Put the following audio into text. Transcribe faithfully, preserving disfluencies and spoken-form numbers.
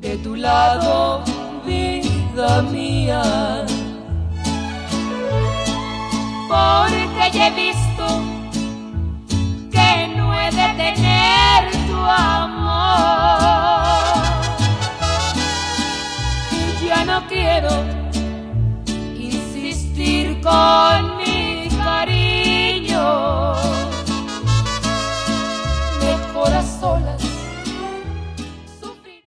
de tu lado, vida mía, porque ya he visto que no he de tener tu amor y ya no quiero